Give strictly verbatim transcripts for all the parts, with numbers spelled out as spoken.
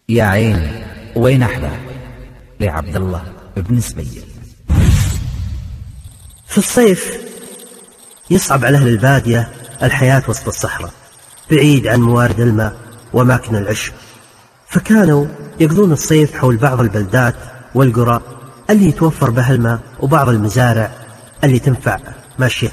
يا عين وين أحلى لعبد الله بن سبيل. في الصيف يصعب على أهل البادية الحياة وسط الصحراء بعيد عن موارد الماء وأماكن العشب، فكانوا يقضون الصيف حول بعض البلدات والقرى اللي يتوفر بها الماء وبعض المزارع اللي تنفع ماشية.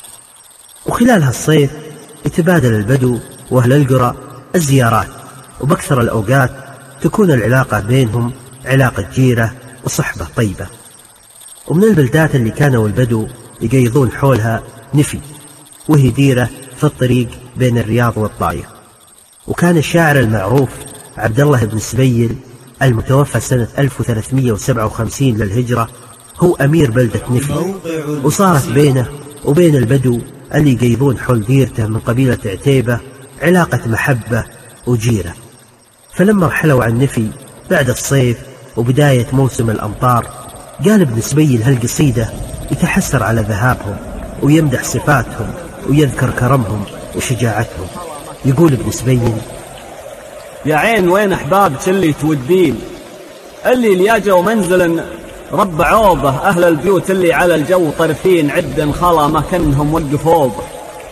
وخلال هالصيف يتبادل البدو وأهل القرى الزيارات، وبأكثر الأوقات تكون العلاقة بينهم علاقة جيرة وصحبة طيبة. ومن البلدات اللي كانوا البدو يقيضون حولها نفي، وهي ديرة في الطريق بين الرياض والطائف. وكان الشاعر المعروف عبد الله بن سبيل المتوفى سنة ألف وثلاثمئة وسبعة وخمسين للهجرة هو أمير بلدة نفي، وصارت بينه وبين البدو اللي يقيضون حول ديرته من قبيلة عتيبة علاقة محبة وجيرة. فلما رحلوا عن نفي بعد الصيف وبداية موسم الأمطار، قال ابن سبيل هالقصيدة يتحسر على ذهابهم ويمدح صفاتهم ويذكر كرمهم وشجاعتهم. يقول ابن سبيل: يا عين وين أحبابك اللي تودين، اللي لياجوا منزل رب عوضه، أهل البيوت اللي على الجو طرفين عد خلا ما كنهم وقفوا به.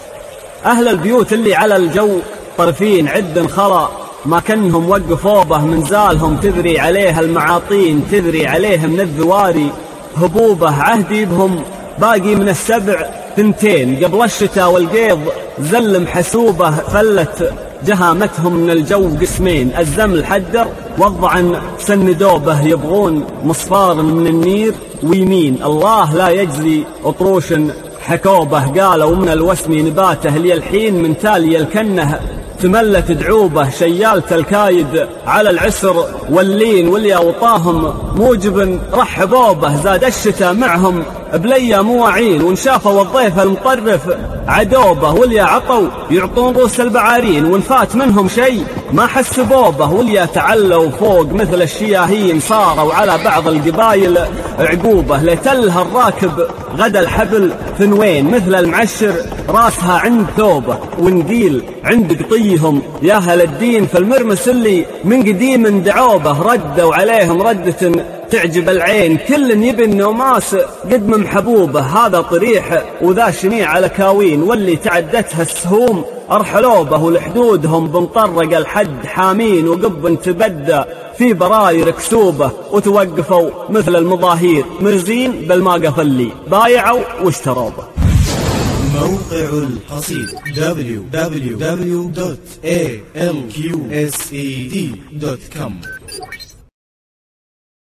أهل البيوت اللي على الجو طرفين عد خلا ما كنهم وقفوا به، من زالهم تذري عليها المعاطين، تذري عليه من الذواري هبوبه. عهدي بهم باقي من السبع ثنتين، قبل الشتاء والقيض زلم حسوبه، فلت جهامتهم من الجو قسمين، الزمل حدر والضعن سندوبه، يبغون مصفار من النير ويمين، الله لا يجزي أطروش حكوبه. قالوا من الوسم نباته لي الحين، من تالي الكنه تملت دعوبه، شيالت الكايد على العسر واللين، واللي أوطاهم موجب رحبوا به. زاد الشتاء معهم بليا مواعين، ونشافوا الضيف المطرف عدوبه، واللي عطوا يعطون روس البعارين، ونفات منهم شيء ما حسبوا به، واللي تعلوا فوق مثل الشياهين، صاروا على بعض القبايل عقوبه. ليتلها الراكب غدا الحبل ثنوين، مثل المعشر راسها عند ثوبه، ونقيل عند قطيهم يا أهل الدين، فالمرمس اللي من قديم دعوبه، ردوا عليهم ردة تعجب العين، كل يبي النوماس قد من حبوبه. هذا طريح وذا شنيع على كاوين، واللي تعدتها السهوم أرحلوبه، ولحدودهم بمطرق الحد حامين، وقب تبدى في براير كسوبه، وتوقفوا مثل المظاهير مرزين بالماقف اللي بايعوا واشتروبه. موقع القصيد دبليو دبليو دبليو دوت إيه إل كيو إس إي دي دوت كوم.